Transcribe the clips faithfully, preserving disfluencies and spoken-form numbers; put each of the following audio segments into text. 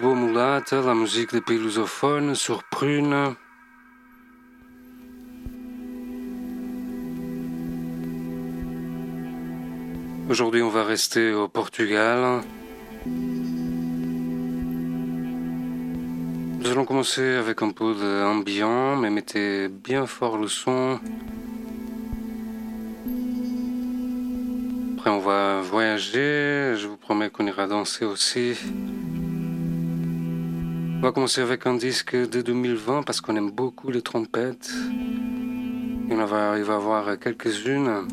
Lisboa Mulata, la musique de Pays lusophone sur Prune. Aujourd'hui, on va rester au Portugal. Nous allons commencer avec un peu d'ambiant, mais mettez bien fort le son. Après, on va voyager. Je vous promets qu'on ira danser aussi. On va commencer avec un disque de deux mille vingt parce qu'on aime beaucoup les trompettes. Il va, il va y avoir quelques-unes.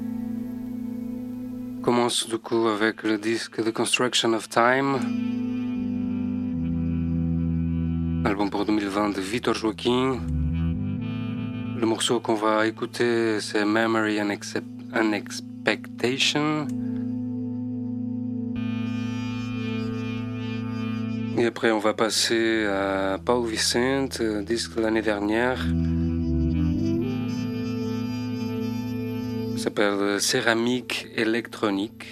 On commence du coup avec le disque The Construction of Time. Album pour deux mille vingt de Vitor Joaquim. Le morceau qu'on va écouter, c'est Memory and, Excep- and Expectation. Et après, on va passer à Paul Vicente, disque de l'année dernière. Ça s'appelle Céramique électronique.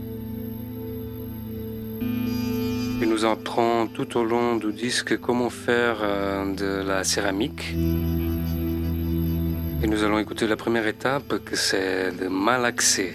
Il nous apprend tout au long du disque comment faire de la céramique. Et nous allons écouter la première étape, que c'est de malaxer.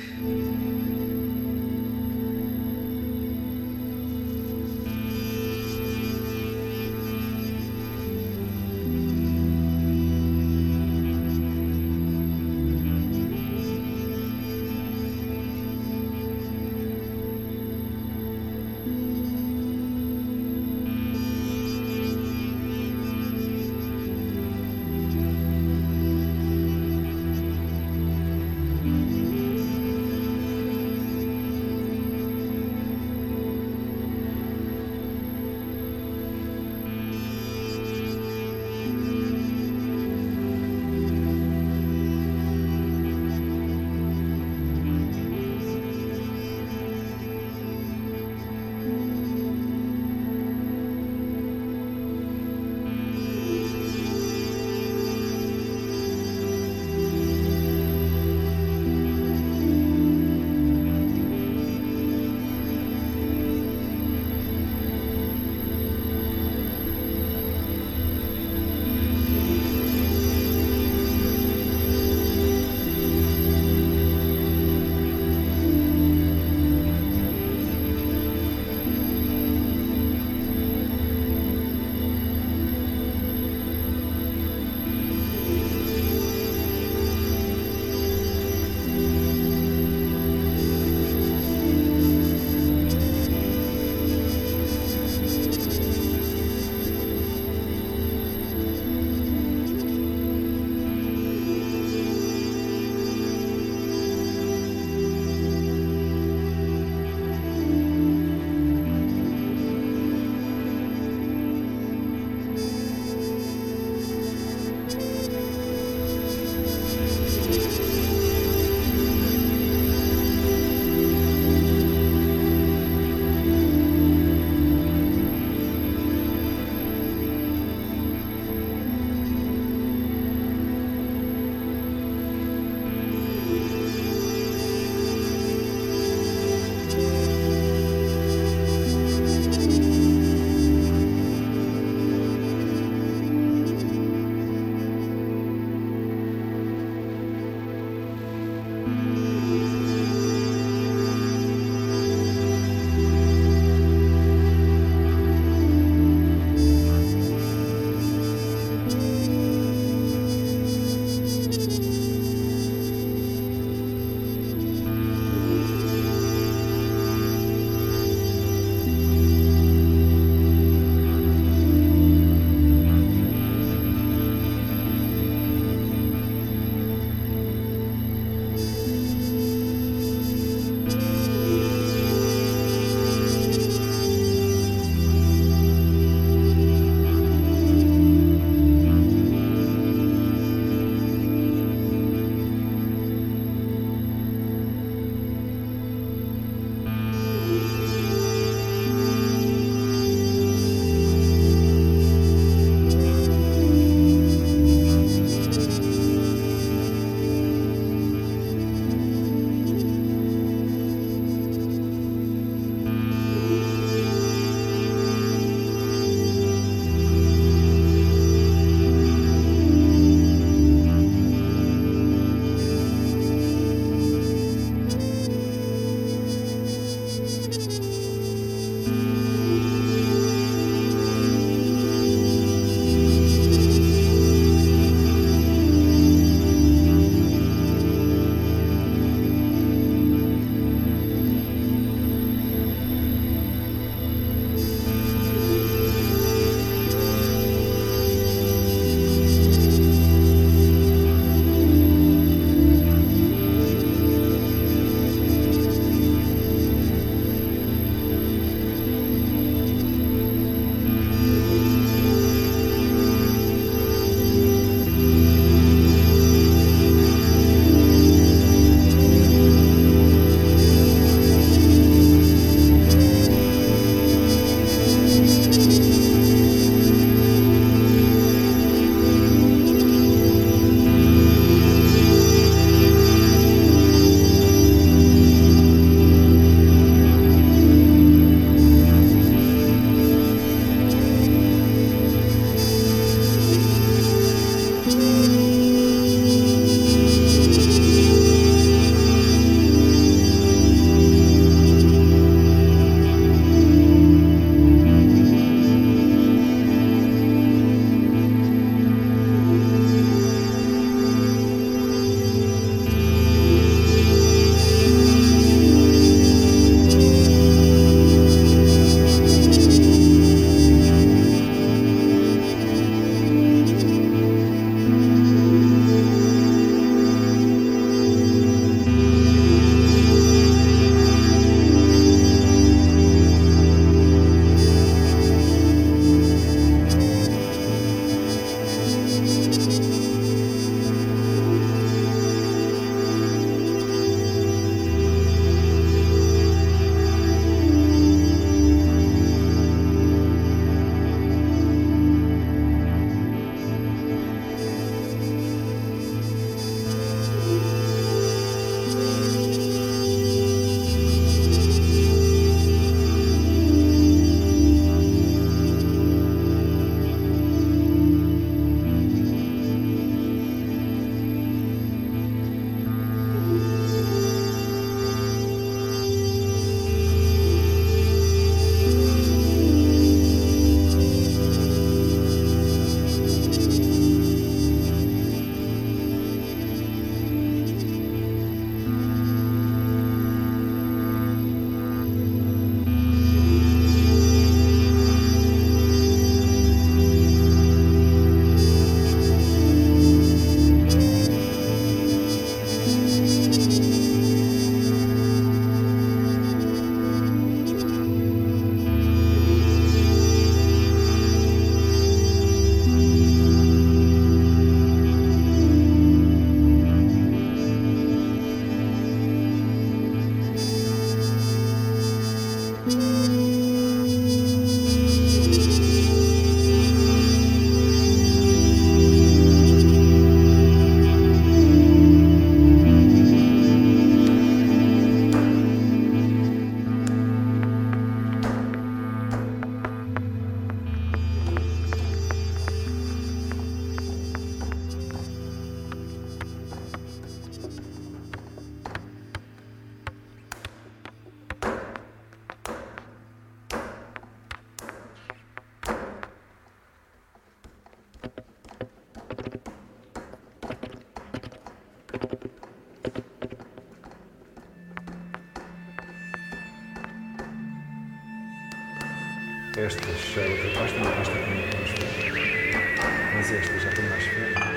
Estas já é outra pasta, uma pasta com duas folhas. Mas esta já tem mais folhas.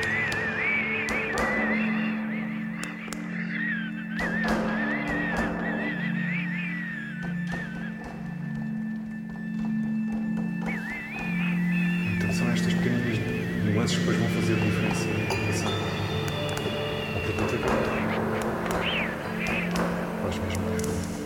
São estas pequeninas nuances que depois vão fazer a diferença. O produto acabado. Faz mesmo bem.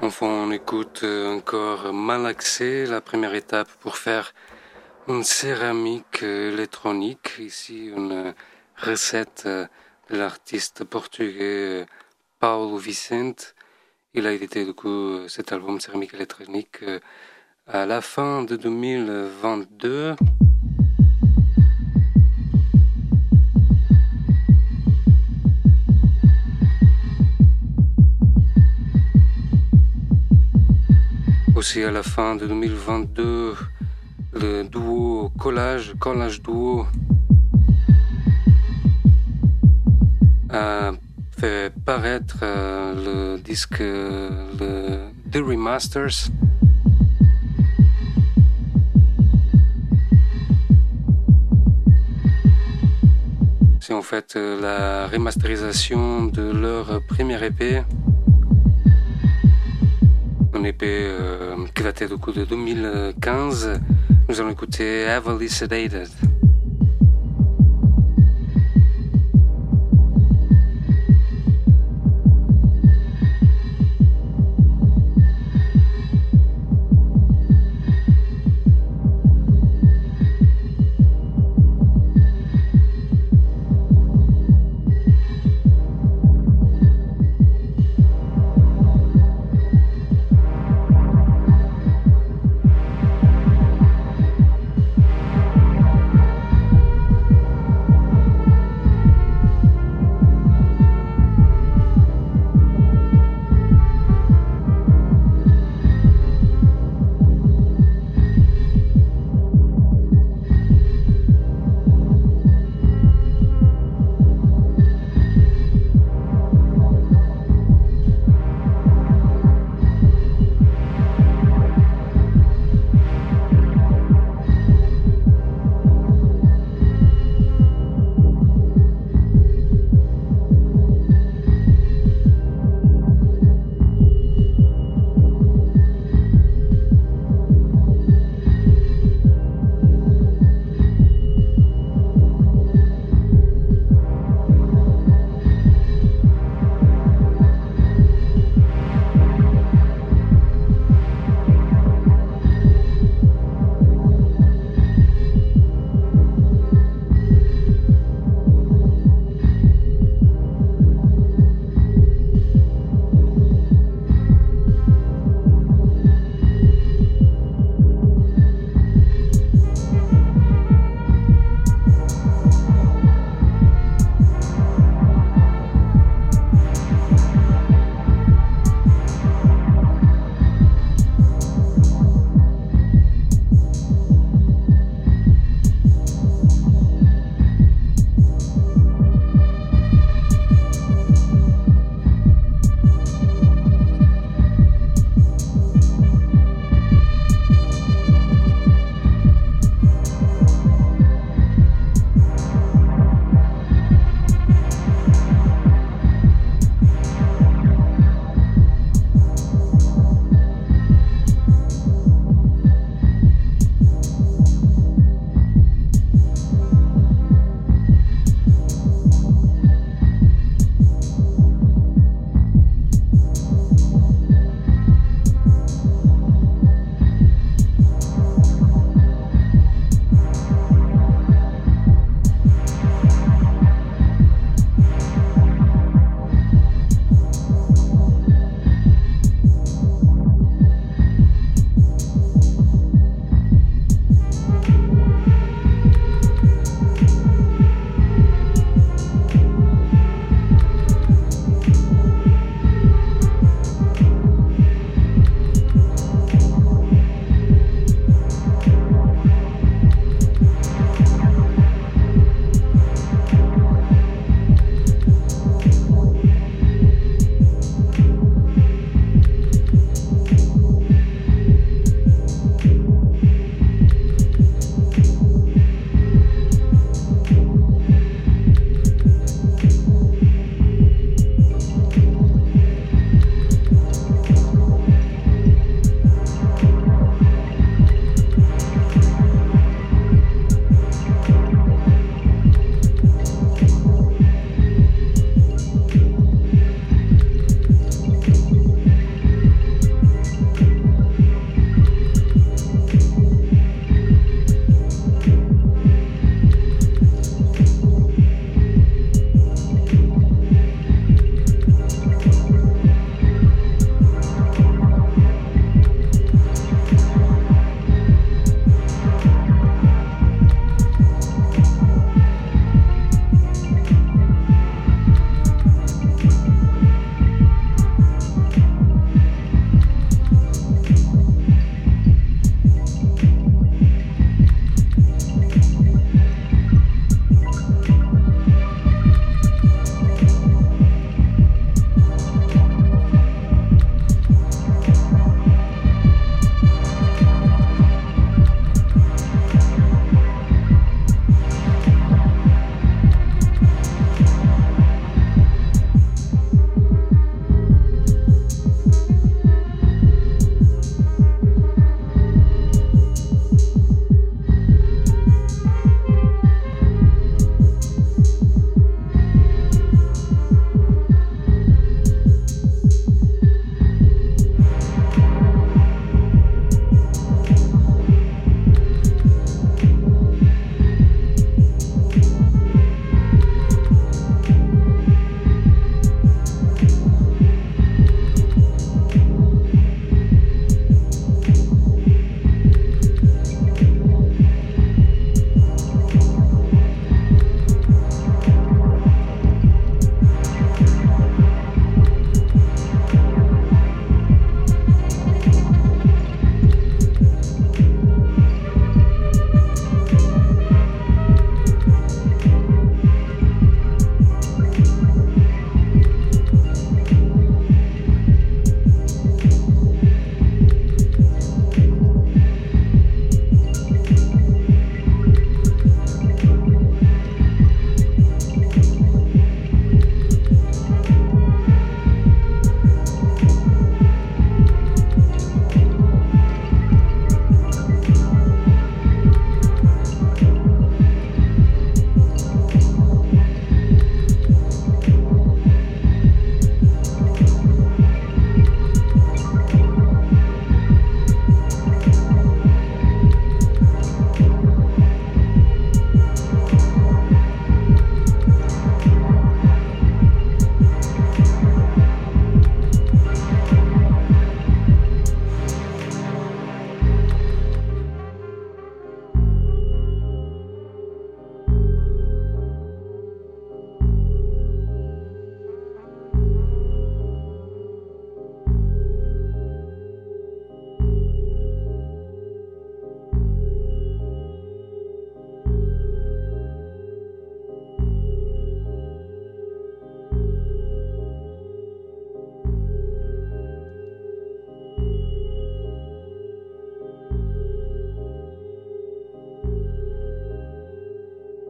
En fond, on écoute encore Malaxé, la première étape pour faire une céramique électronique. Ici, une recette de l'artiste portugais Paulo Vicente. Il a édité du coup cet album céramique électronique à la fin de deux mille vingt-deux. Aussi à la fin de deux mille vingt-deux, le duo Collage, Collage Duo a fait paraître euh, le disque le, The Remasters. C'est en fait euh, la remasterisation de leur premier E P. Un E P euh, qui datait du coup de deux mille quinze. Nous allons écouter Heavily Sedated.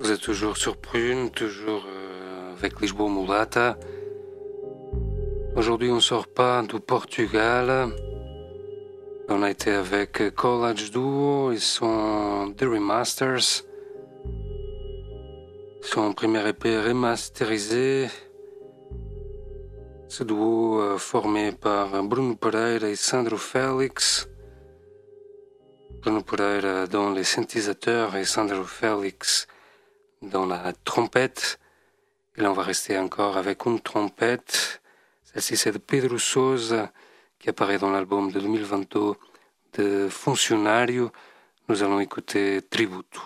Vous êtes toujours sur Prune, toujours euh, avec Lisboa Mulata. Aujourd'hui, on sort pas du Portugal. On a été avec Collage Duo, ils sont The Remasters. Son premier E P remasterisé. Ce duo euh, formé par Bruno Pereira et Sandro Félix. Bruno Pereira dans les synthétisateurs et Sandro Félix dans la trompette. Et là, on va rester encore avec une trompette. Celle-ci, c'est de Pedro Sousa, qui apparaît dans l'album de deux mille vingt-deux de Funcionário. Nous allons écouter Tributo.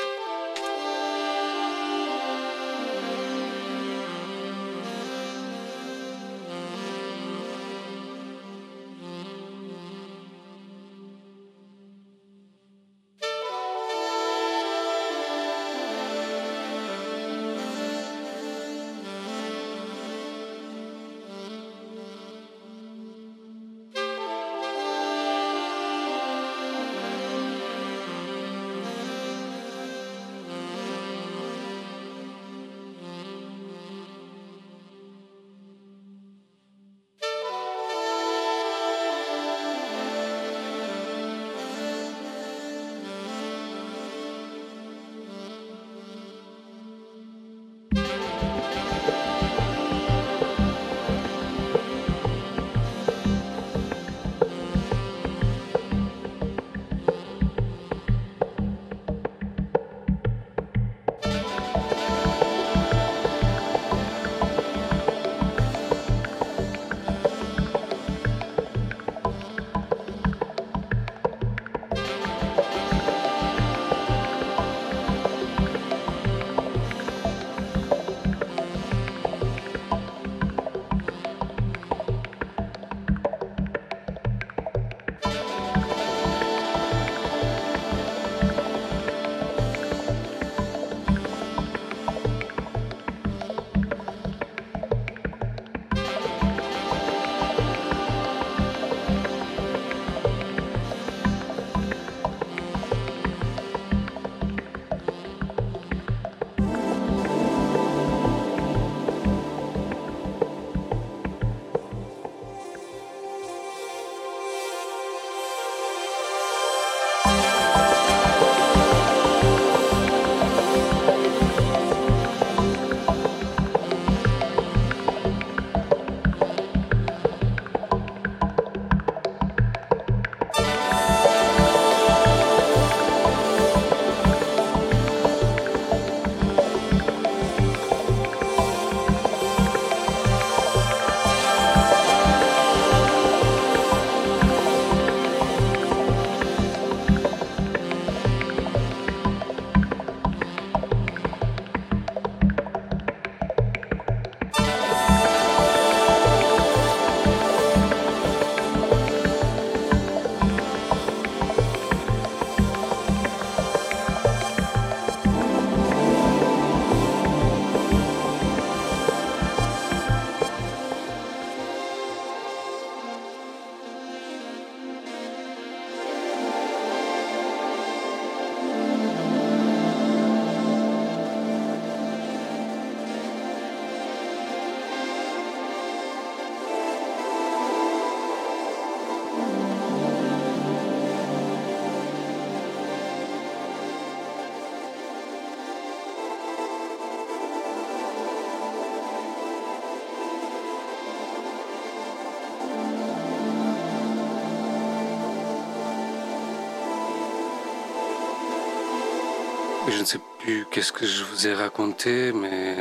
Je ne sais plus qu'est-ce que je vous ai raconté, mais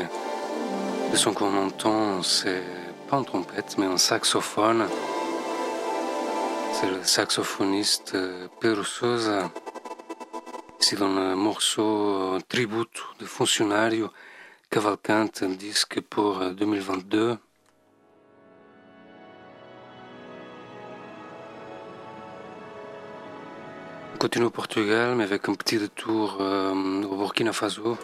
le son qu'on entend, c'est pas une trompette, mais un saxophone. C'est le saxophoniste Pedro Sousa. Ici dans le morceau Tributo de Funcionário, Cavalcante, un disque pour deux mille vingt-deux. On continue au Portugal, mais avec un petit détour euh, au Burkina Faso.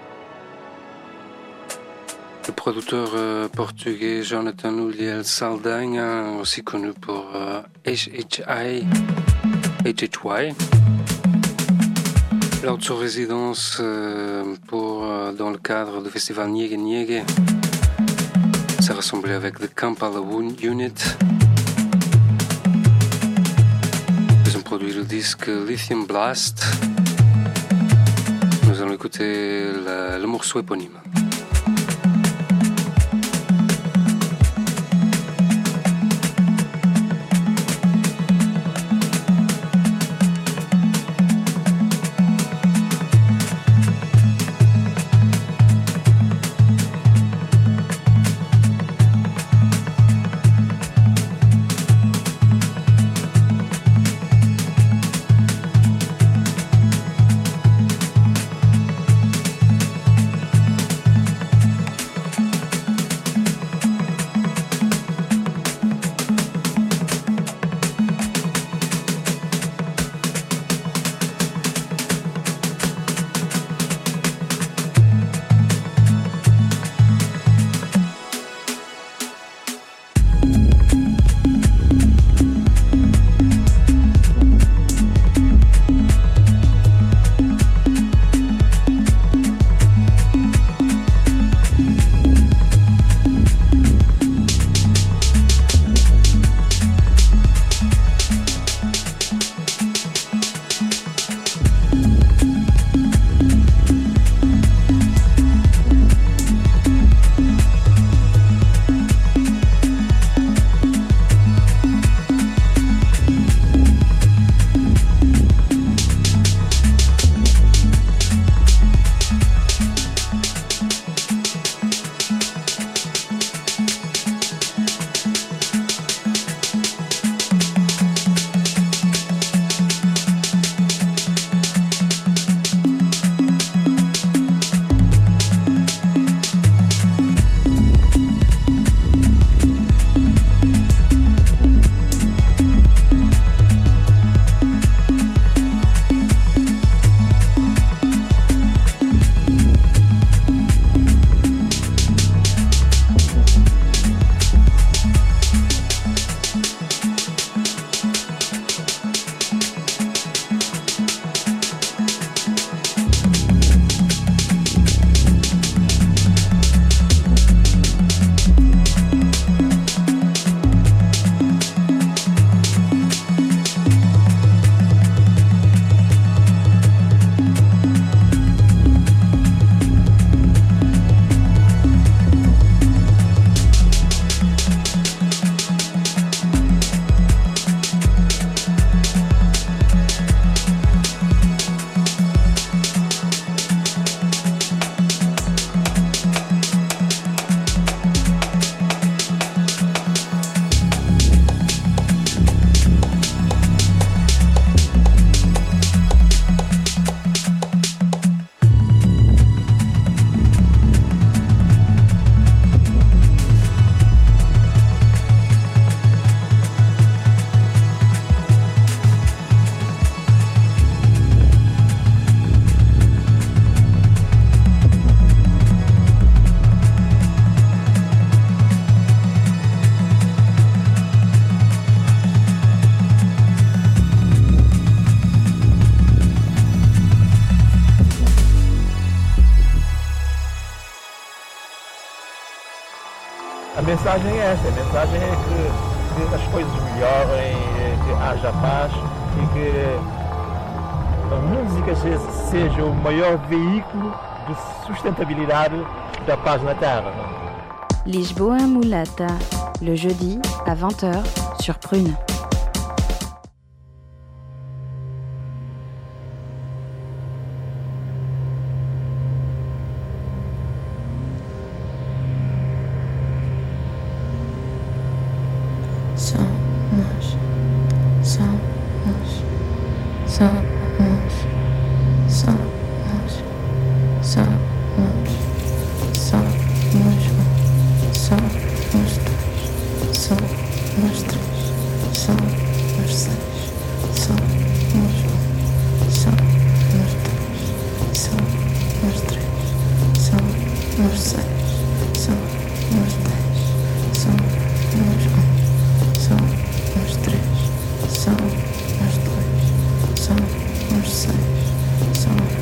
Le producteur euh, portugais Jonathan Uliel Saldanha, aussi connu pour euh, H H I, H H Y, lors de sa résidence euh, pour, euh, dans le cadre du festival Niégué Niégué. Ça rassemblait avec The Kampala Unit. Ils ont produit le disque Lithium Blast. Nous allons écouter la, le morceau éponyme. A mensagem é esta, a mensagem é que, que as coisas melhorem, que haja paz e que a música seja o maior veículo de sustentabilidade da paz na Terra. Lisboa Mulata, le jeudi à vingt heures sur Prune. Somos, somos, somos, somos, somos, somos, somos dois, somos três, somos seis, somos um, somos dois, somos três, somos seis, somos dez, somos um. Somos três, somos dois, somos seis, somos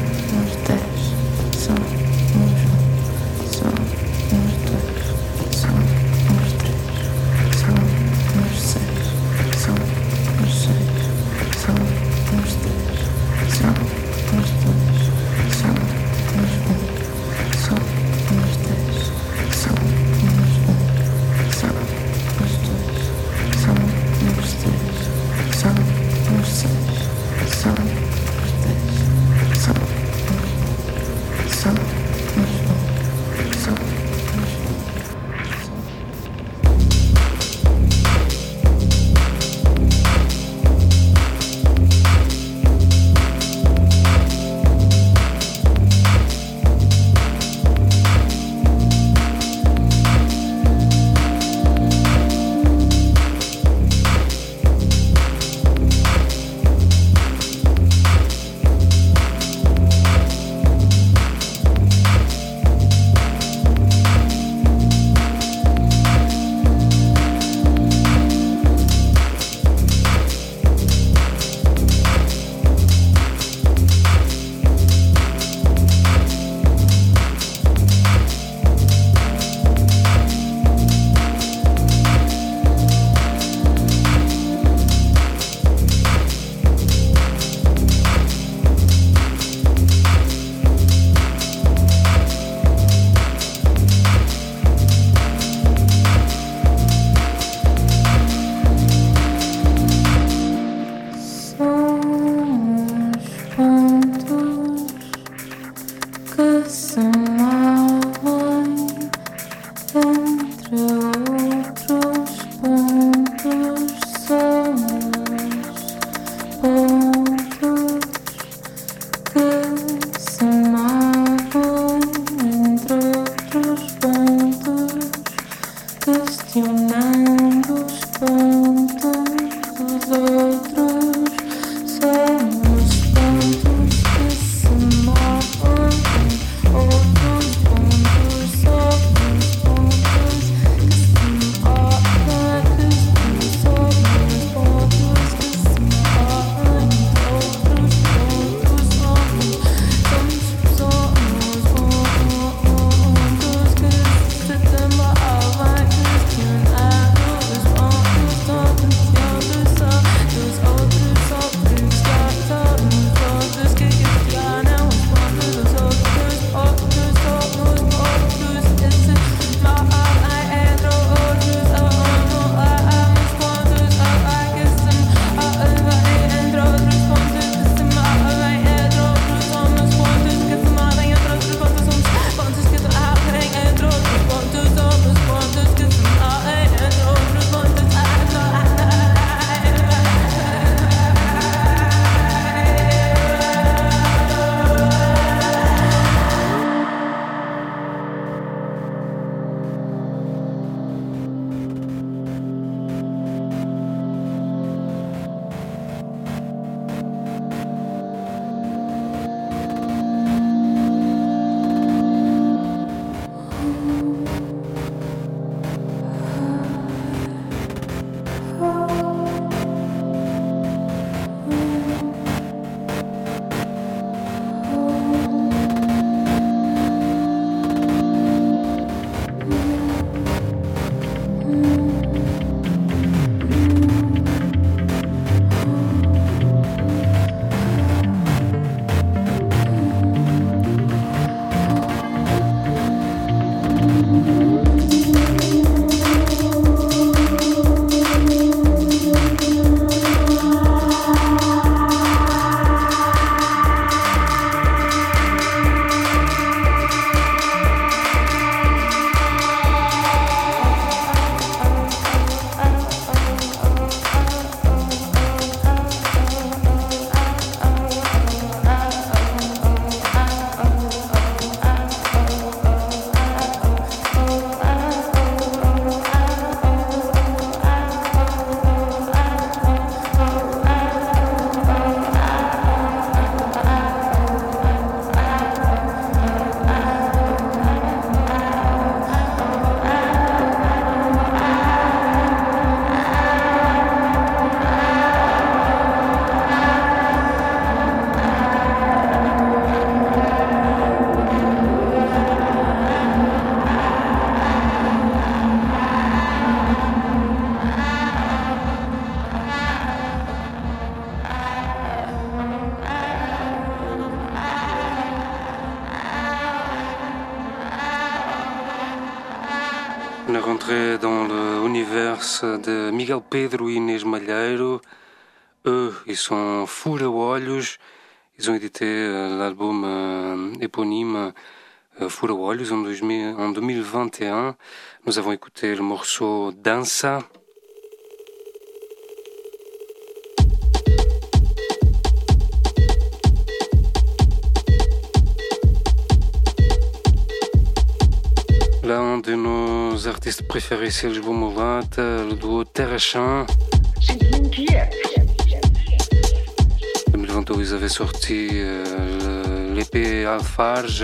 On est rentré dans l'univers de Miguel Pedro et Inês Malheiro. Eux, ils sont Fura Olhos. Ils ont édité l'album euh, éponyme euh, Fura Olhos en, en deux mille vingt et un. Nous avons écouté le morceau Dança. L'un de nos artistes préférés, c'est Lisboa Mulata, le duo Terra Chã. En deux mille vingt-deux, ils avaient sorti euh, l'E P Alfarge.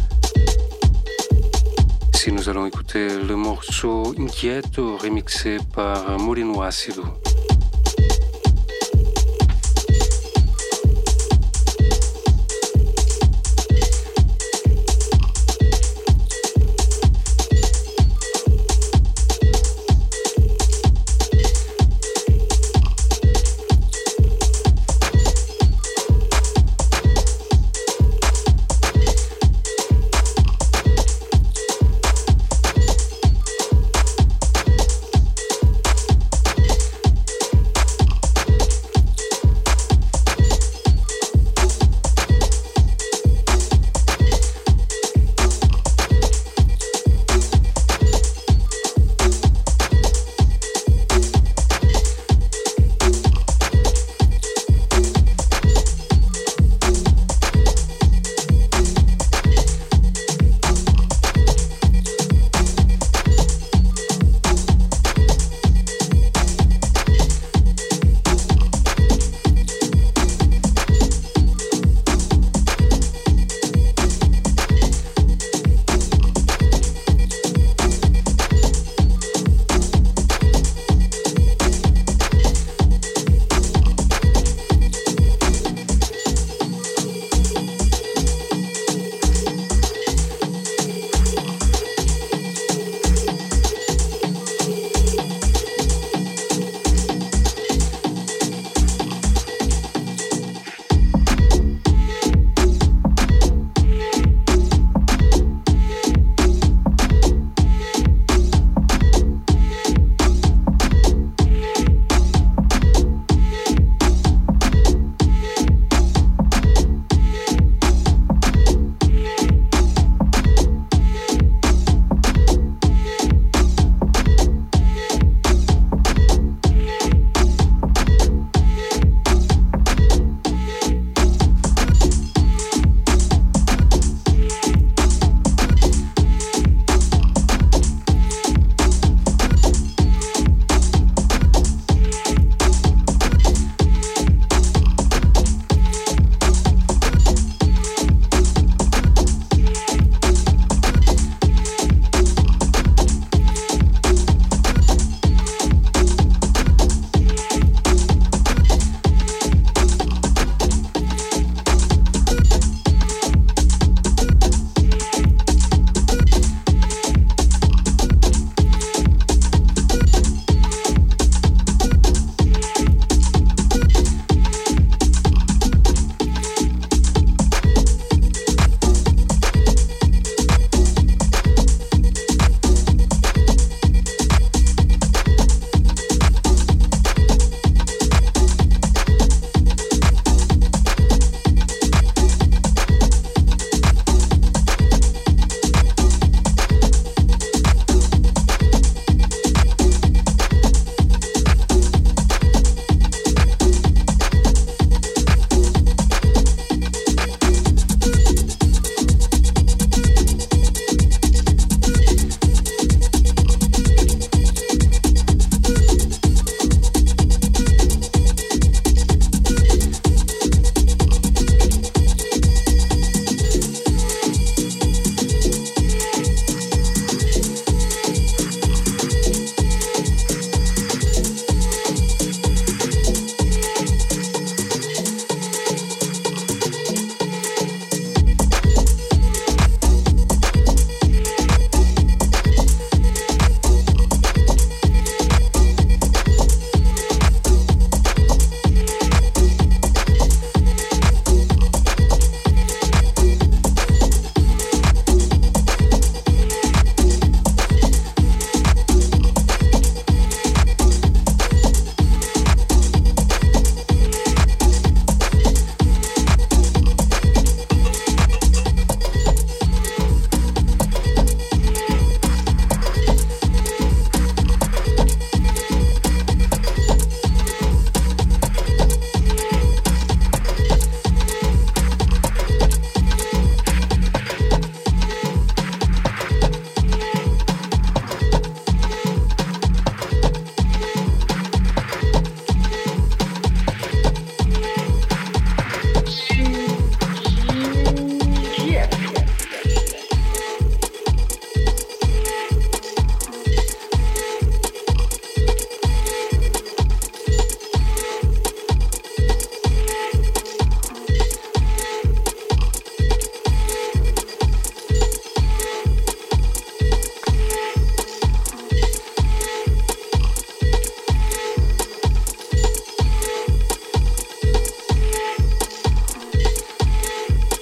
Ici, nous allons écouter le morceau Inquieto, remixé par Moreno Ácido.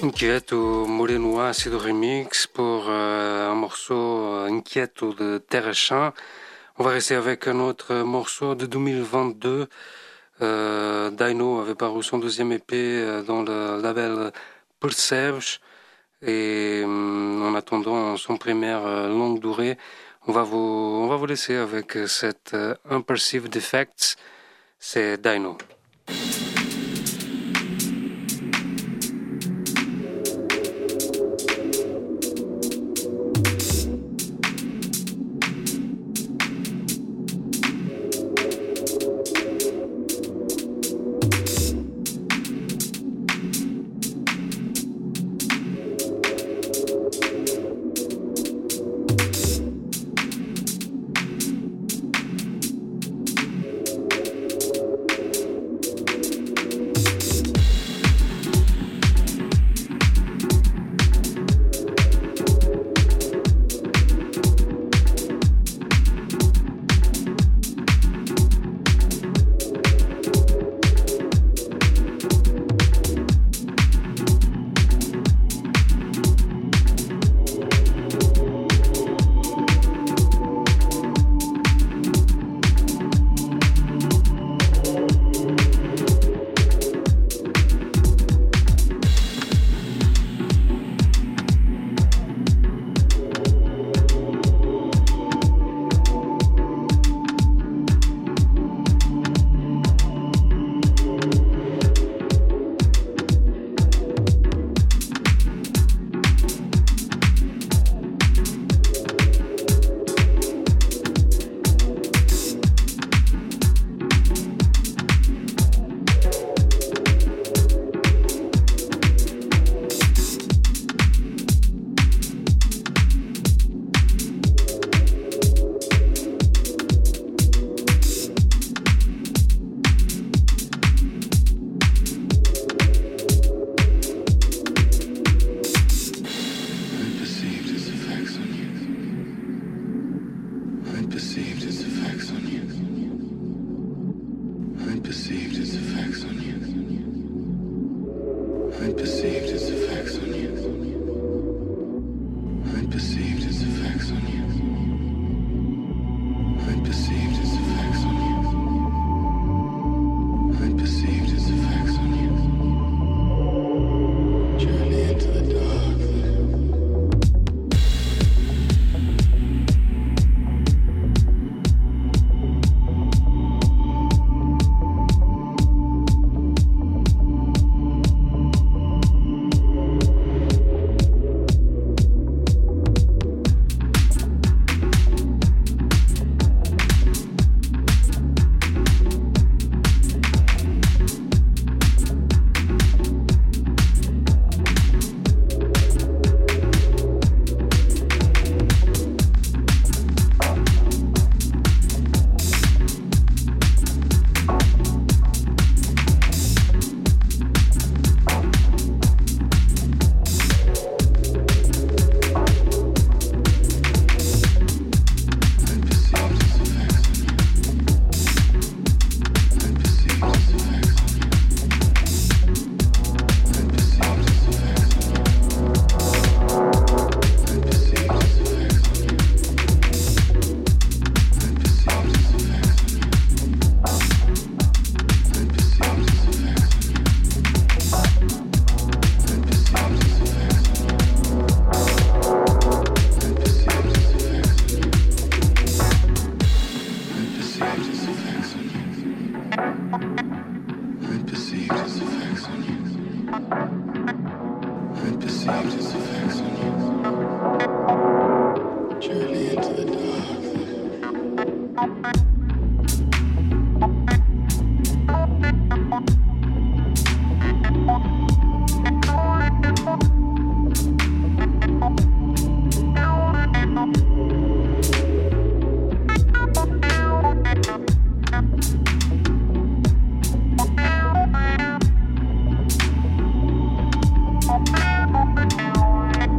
Inquieto Moreno Ácido Remix pour euh, un morceau Inquieto de Terrachin. On va rester avec un autre morceau de deux mille vingt-deux. Euh, Dino avait paru son deuxième E P dans le label Pulserge. Et euh, en attendant son première euh, longue durée, on va vous, on va vous laisser avec cette euh, Imperceived Effects. C'est Dino.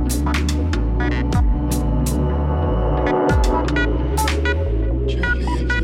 Journey into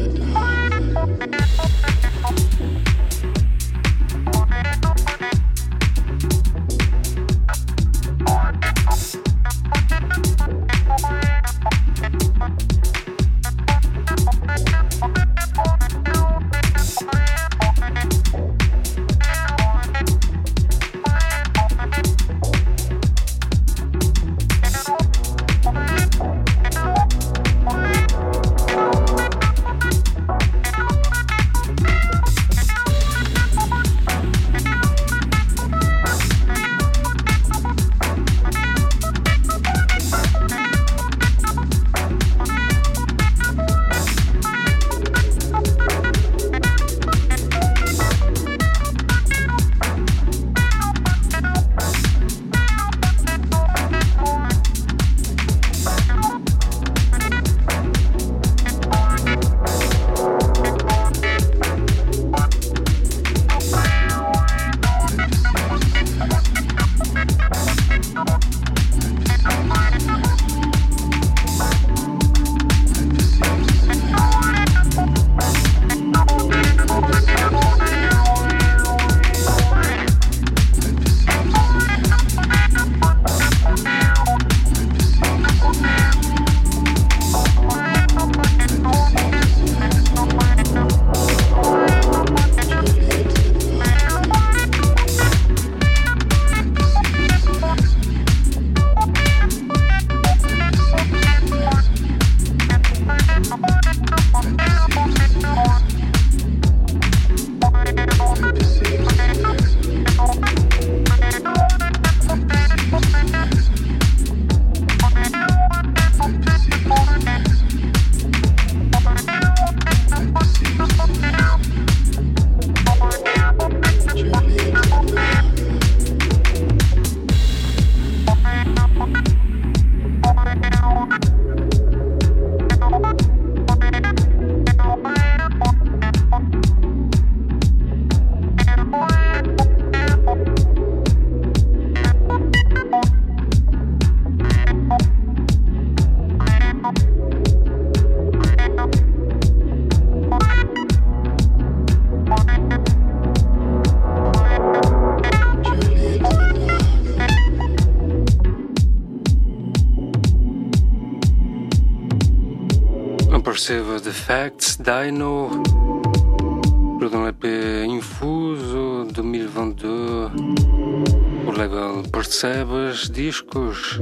Perceive the Facts, Dino, dans l'E P Infuso deux mille vingt-deux, pour le label Percebes Discos.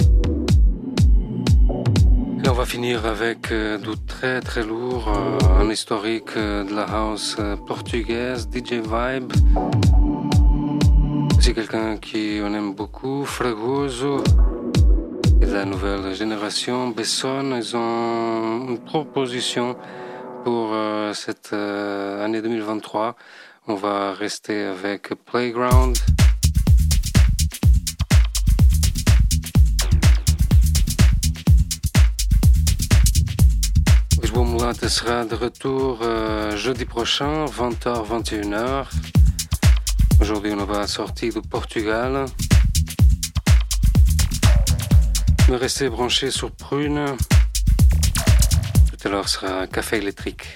Et on va finir avec euh, du très très lourd, euh, un historique euh, de la house euh, portugaise, D J Vibe. C'est quelqu'un qui on aime beaucoup, Fragoso. Et de la nouvelle génération, Besson, ils ont une proposition pour euh, cette euh, année deux mille vingt-trois. On va rester avec Playground. Lisboa Mulata sera de retour euh, jeudi prochain, vingt heures vingt et une heures. Aujourd'hui, on va sortir du Portugal. Mais restez branchés sur Prune. Tout à l'heure sera un café électrique.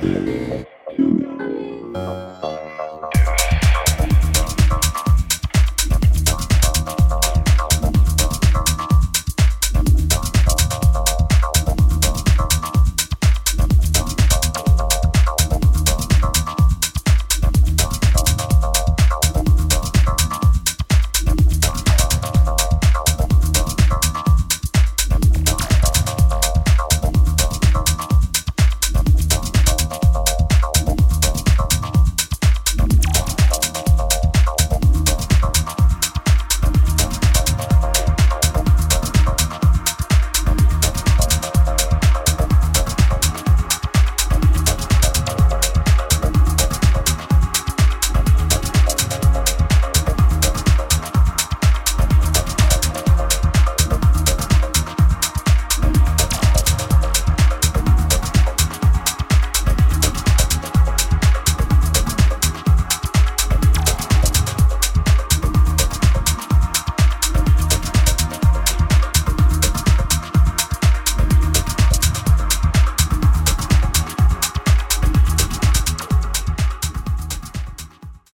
Thank